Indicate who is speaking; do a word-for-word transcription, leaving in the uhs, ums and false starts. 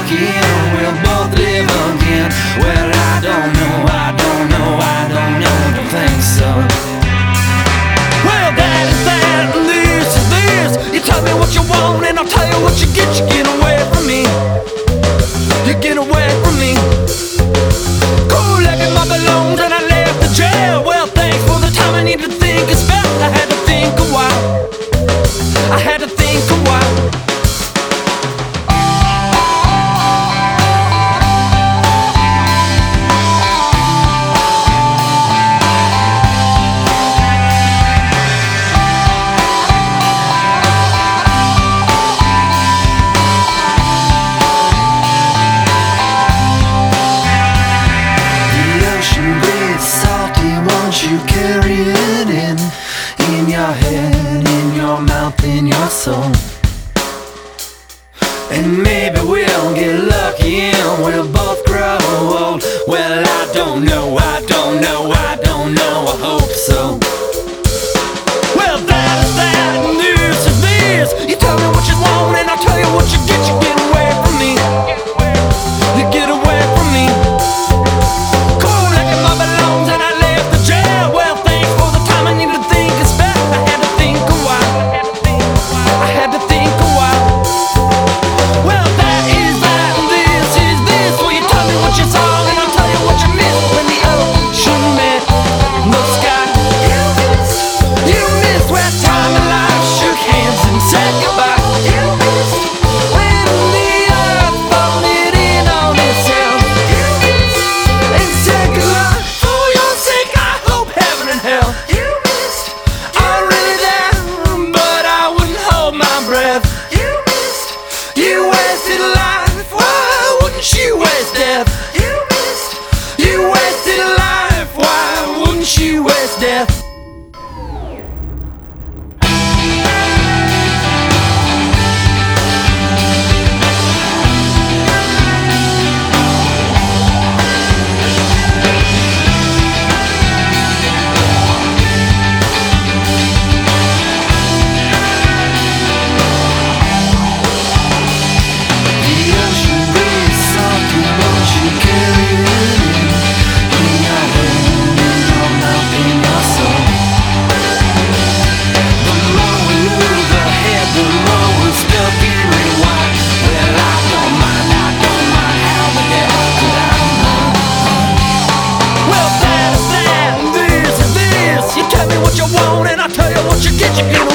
Speaker 1: lucky and we'll both live again. Well, I don't know, I don't know, I don't know, don't think so. Well, that is that, and this is this. You tell me what you want and I'll tell you what you get. You get away from me, you get away from me. Cool, like my belongings and I left the jail. Well, thanks for the time I need to think. It's felt I had to think a while, I had to think a while. You carry it in, in your head, in your mouth, in your soul. And maybe we'll get lucky and we'll both grow old. Well, I don't know, I don't know, I don't know, I hope so. Well, that is that, and this is this. You tell me what you want and I'll tell you what you get. You get away from me, you get away from me. Cool, like my belongings and I left the jail. Well, thanks for the time I need to think. It's back, I had to think a while, I had to think a while. Well, that is that, and this is this. Well, you tell me what you saw and I'll tell you what you missed. When the ocean met the sky, you missed, you missed where time and life shook hands and said goodbye. You missed when the earth folded in on itself. You missed and said goodbye. For your sake, I hope heaven and hell. You missed, I'm really there, but I wouldn't hold my breath. You missed, you wasted life, why wouldn't you waste death? You missed, you wasted life, why wouldn't you waste death? What you want and I'll tell you what you get. You get